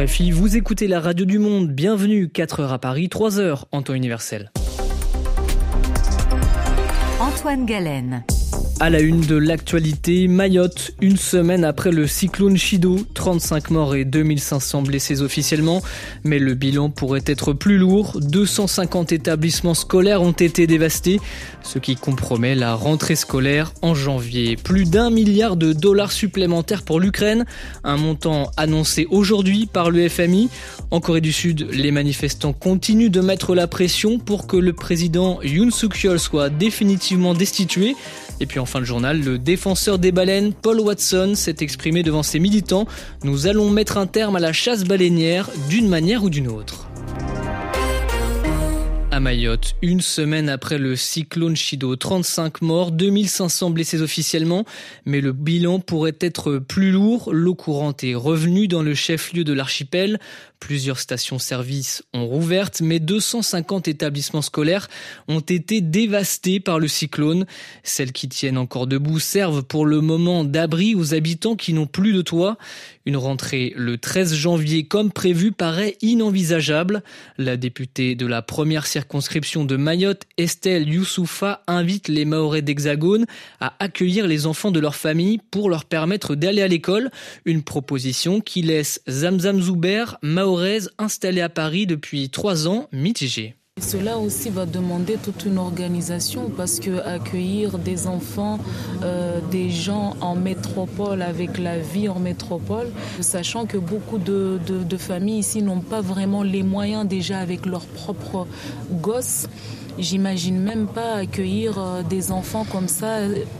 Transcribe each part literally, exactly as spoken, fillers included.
R F I, vous écoutez la radio du monde, bienvenue, quatre heures à Paris, trois heures en temps universel. Antoine Galen. À la une de l'actualité, Mayotte, une semaine après le cyclone Chido, trente-cinq morts et deux mille cinq cents blessés officiellement, mais le bilan pourrait être plus lourd. deux cent cinquante établissements scolaires ont été dévastés, ce qui compromet la rentrée scolaire en janvier. Plus d'un milliard de dollars supplémentaires pour l'Ukraine, un montant annoncé aujourd'hui par le F M I. En Corée du Sud, les manifestants continuent de mettre la pression pour que le président Yoon Suk-yeol soit définitivement destitué. Et puis en fin de journal, le défenseur des baleines, Paul Watson, s'est exprimé devant ses militants. Nous allons mettre un terme à la chasse baleinière d'une manière ou d'une autre. À Mayotte, une semaine après le cyclone Chido, trente-cinq morts, deux mille cinq cents blessés officiellement, mais le bilan pourrait être plus lourd. L'eau courante est revenue dans le chef-lieu de l'archipel. Plusieurs stations-service ont rouvert, mais deux cent cinquante établissements scolaires ont été dévastés par le cyclone. Celles qui tiennent encore debout servent pour le moment d'abri aux habitants qui n'ont plus de toit. Une rentrée le treize janvier comme prévu paraît inenvisageable. La députée de la première circonscription de Mayotte, Estelle Youssoufa, invite les Mahorais d'Hexagone à accueillir les enfants de leur famille pour leur permettre d'aller à l'école. Une proposition qui laisse Zamzam Zouber, mahoraise installée à Paris depuis trois ans, mitigée. Cela aussi va demander toute une organisation parce que accueillir des enfants, euh, des gens en métropole avec la vie en métropole, sachant que beaucoup de, de, de familles ici n'ont pas vraiment les moyens déjà avec leurs propres gosses. J'imagine même pas accueillir des enfants comme ça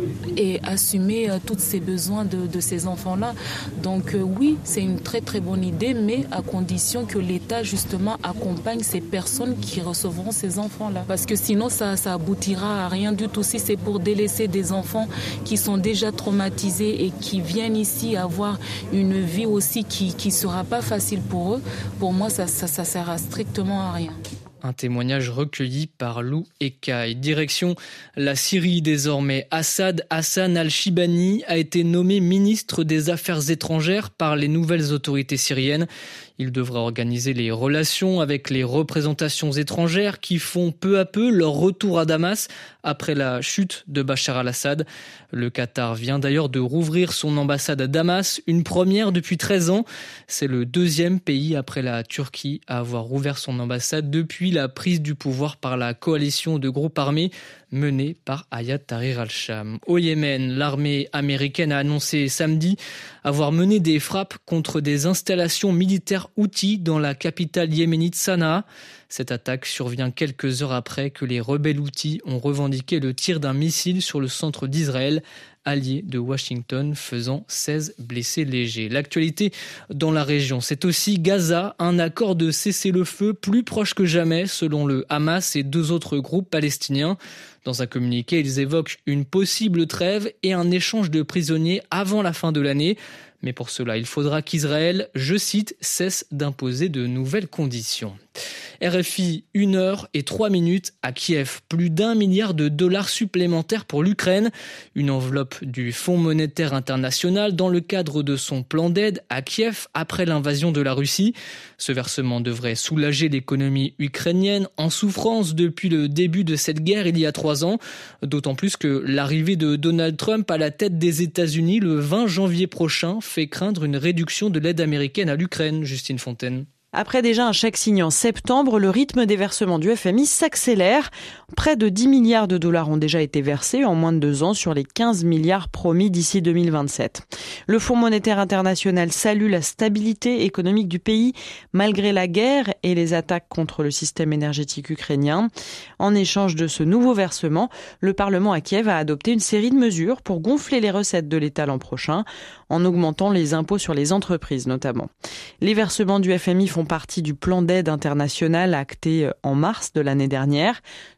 et assumer tous ces besoins de, de ces enfants-là. Donc oui, c'est une très très bonne idée, mais à condition que l'État justement accompagne ces personnes qui recevront ces enfants-là. Parce que sinon, ça, ça aboutira à rien du tout. Si c'est pour délaisser des enfants qui sont déjà traumatisés et qui viennent ici avoir une vie aussi qui qui sera pas facile pour eux, pour moi, ça, ça, ça sert strictement à rien. Un témoignage recueilli par Lou Ekaï. Direction la Syrie désormais. Assad Hassan al-Shibani a été nommé ministre des Affaires étrangères par les nouvelles autorités syriennes. Il devra organiser les relations avec les représentations étrangères qui font peu à peu leur retour à Damas après la chute de Bachar al-Assad. Le Qatar vient d'ailleurs de rouvrir son ambassade à Damas, une première depuis treize ans. C'est le deuxième pays après la Turquie à avoir rouvert son ambassade depuis la prise du pouvoir par la coalition de groupes armés menée par Ayat Tahrir al-Sham. Au Yémen, l'armée américaine a annoncé samedi avoir mené des frappes contre des installations militaires houthis dans la capitale yéménite Sanaa. Cette attaque survient quelques heures après que les rebelles houthis ont revendiqué le tir d'un missile sur le centre d'Israël, allié de Washington, faisant seize blessés légers. L'actualité dans la région, c'est aussi Gaza, un accord de cessez-le-feu plus proche que jamais selon le Hamas et deux autres groupes palestiniens. Dans un communiqué, ils évoquent une possible trêve et un échange de prisonniers avant la fin de l'année. Mais pour cela, il faudra qu'Israël, je cite, cesse d'imposer de nouvelles conditions. R F I, une heure et trois minutes à Kiev. Plus d'un milliard de dollars supplémentaires pour l'Ukraine. Une enveloppe du Fonds monétaire international dans le cadre de son plan d'aide à Kiev après l'invasion de la Russie. Ce versement devrait soulager l'économie ukrainienne en souffrance depuis le début de cette guerre il y a trois ans. D'autant plus que l'arrivée de Donald Trump à la tête des États-Unis le vingt janvier prochain fait craindre une réduction de l'aide américaine à l'Ukraine. Justine Fontaine. Après déjà un chèque signé en septembre, le rythme des versements du F M I s'accélère. Près de dix milliards de dollars ont déjà été versés en moins de deux ans sur les quinze milliards promis d'ici deux mille vingt-sept. Le Fonds monétaire international salue la stabilité économique du pays malgré la guerre et les attaques contre le système énergétique ukrainien. En échange de ce nouveau versement, le Parlement à Kiev a adopté une série de mesures pour gonfler les recettes de l'État l'an prochain, en augmentant les impôts sur les entreprises notamment. Les versements du F M I font partie du plan d'aide international acté en mars de l'année dernière.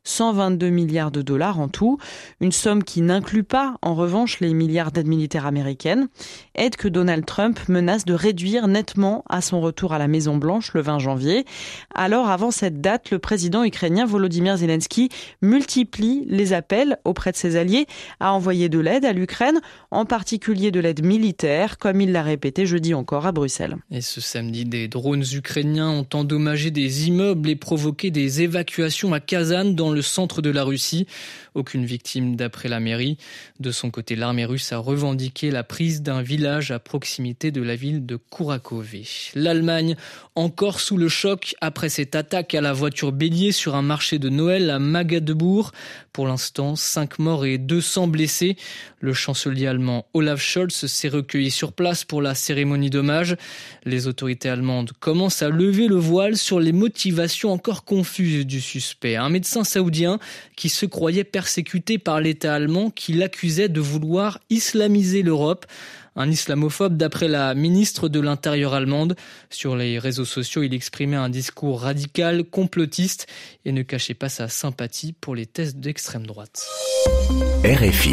cent vingt-deux milliards de dollars en tout. Une somme qui n'inclut pas, en revanche, les milliards d'aides militaires américaines. Aide que Donald Trump menace de réduire nettement à son retour à la Maison-Blanche le vingt janvier. Alors, avant cette date, le président ukrainien Volodymyr Zelensky multiplie les appels auprès de ses alliés à envoyer de l'aide à l'Ukraine, en particulier de l'aide militaire, comme il l'a répété jeudi encore à Bruxelles. Et ce samedi, des drones ukrainiens ont endommagé des immeubles et provoqué des évacuations à Kazan, dans le centre de la Russie. Aucune victime d'après la mairie. De son côté, l'armée russe a revendiqué la prise d'un village à proximité de la ville de Kourakove. L'Allemagne, encore sous le choc après cette attaque à la voiture bélier sur un marché de Noël à Magdebourg. Pour l'instant, cinq morts et deux cents blessés. Le chancelier allemand Olaf Scholz s'est recueilli sur place pour la cérémonie d'hommage. Les autorités allemandes commencent à lever le voile sur les motivations encore confuses du suspect. Un médecin saoudien qui se croyait persécuté par l'État allemand, qui l'accusait de vouloir islamiser l'Europe. Un islamophobe d'après la ministre de l'Intérieur allemande. Sur les réseaux sociaux, il exprimait un discours radical, complotiste et ne cachait pas sa sympathie pour les thèses d'extrême droite. R F I.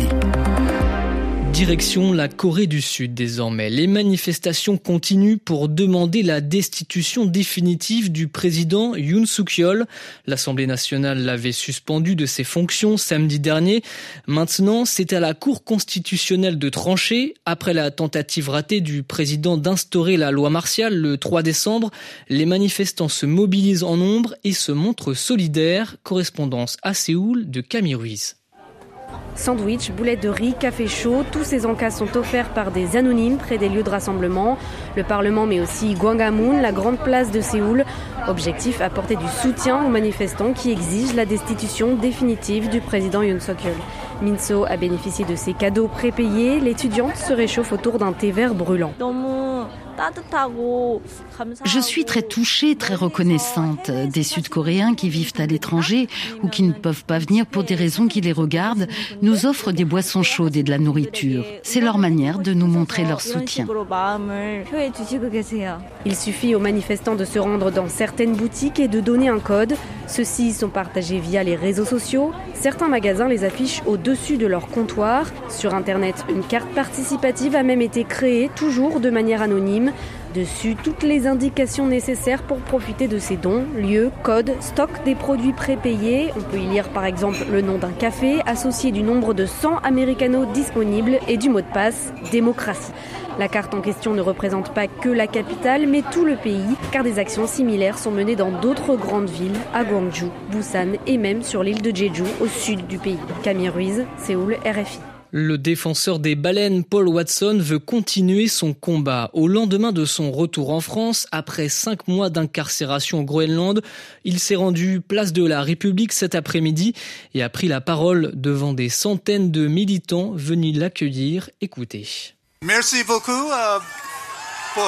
Direction la Corée du Sud désormais. Les manifestations continuent pour demander la destitution définitive du président Yoon Suk-yeol. L'Assemblée nationale l'avait suspendu de ses fonctions samedi dernier. Maintenant, c'est à la Cour constitutionnelle de trancher. Après la tentative ratée du président d'instaurer la loi martiale le trois décembre, les manifestants se mobilisent en nombre et se montrent solidaires. Correspondance à Séoul de Camille Ruiz. Sandwich, boulettes de riz, café chaud, tous ces encas sont offerts par des anonymes près des lieux de rassemblement. Le Parlement, mais aussi Gwanghwamun, la grande place de Séoul. Objectif, apporter du soutien aux manifestants qui exigent la destitution définitive du président Yoon Suk-yeol. Minso a bénéficié de ces cadeaux prépayés. L'étudiante se réchauffe autour d'un thé vert brûlant. Je suis très touchée, très reconnaissante des Sud-Coréens qui vivent à l'étranger ou qui ne peuvent pas venir pour des raisons qui les regardent, nous offrent des boissons chaudes et de la nourriture. C'est leur manière de nous montrer leur soutien. Il suffit aux manifestants de se rendre dans certaines boutiques et de donner un code. Ceux-ci sont partagés via les réseaux sociaux. Certains magasins les affichent au-dessus de leur comptoir. Sur Internet, une carte participative a même été créée, toujours de manière anonyme. Dessus, toutes les indications nécessaires pour profiter de ces dons, lieux, codes, stock des produits prépayés. On peut y lire par exemple le nom d'un café, associé du nombre de cent americanos disponibles et du mot de passe « démocratie ». La carte en question ne représente pas que la capitale, mais tout le pays, car des actions similaires sont menées dans d'autres grandes villes, à Gwangju, Busan et même sur l'île de Jeju, au sud du pays. Camille Ruiz, Séoul, R F I. Le défenseur des baleines, Paul Watson, veut continuer son combat. Au lendemain de son retour en France, après cinq mois d'incarcération au Groenland, il s'est rendu place de la République cet après-midi et a pris la parole devant des centaines de militants venus l'accueillir. Écoutez. Merci beaucoup uh, pour...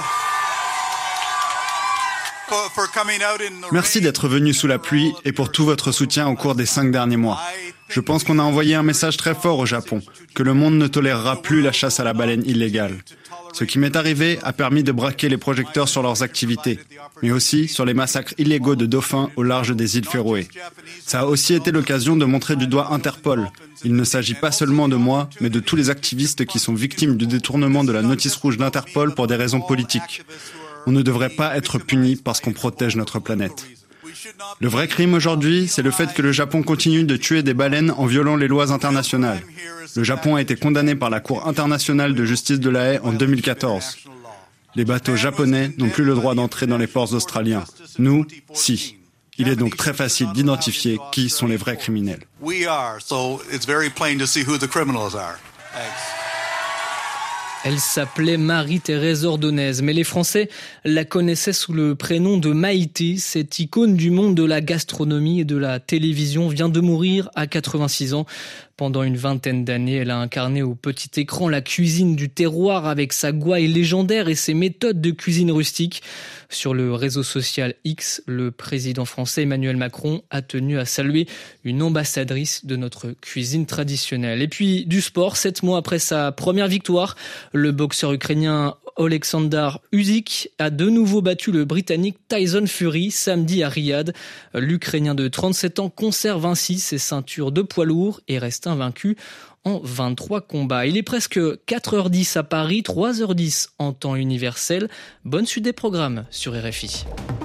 Merci d'être venu sous la pluie et pour tout votre soutien au cours des cinq derniers mois. Je pense qu'on a envoyé un message très fort au Japon, que le monde ne tolérera plus la chasse à la baleine illégale. Ce qui m'est arrivé a permis de braquer les projecteurs sur leurs activités, mais aussi sur les massacres illégaux de dauphins au large des îles Féroé. Ça a aussi été l'occasion de montrer du doigt Interpol. Il ne s'agit pas seulement de moi, mais de tous les activistes qui sont victimes du détournement de la notice rouge d'Interpol pour des raisons politiques. On ne devrait pas être puni parce qu'on protège notre planète. Le vrai crime aujourd'hui, c'est le fait que le Japon continue de tuer des baleines en violant les lois internationales. Le Japon a été condamné par la Cour internationale de justice de La Haye en deux mille quatorze. Les bateaux japonais n'ont plus le droit d'entrer dans les ports australiens. Nous, si. Il est donc très facile d'identifier qui sont les vrais criminels. Elle s'appelait Marie-Thérèse Ordonez, mais les Français la connaissaient sous le prénom de Maïté. Cette icône du monde de la gastronomie et de la télévision vient de mourir à quatre-vingt-six ans. Pendant une vingtaine d'années, elle a incarné au petit écran la cuisine du terroir avec sa gouaille légendaire et ses méthodes de cuisine rustique. Sur le réseau social X, le président français Emmanuel Macron a tenu à saluer une ambassadrice de notre cuisine traditionnelle. Et puis du sport, sept mois après sa première victoire, Le boxeur ukrainien Oleksandr Usyk a de nouveau battu le Britannique Tyson Fury samedi à Riyad. L'Ukrainien de trente-sept ans conserve ainsi ses ceintures de poids lourd et reste invaincu en vingt-trois combats. Il est presque quatre heures dix à Paris, trois heures dix en temps universel. Bonne suite des programmes sur R F I.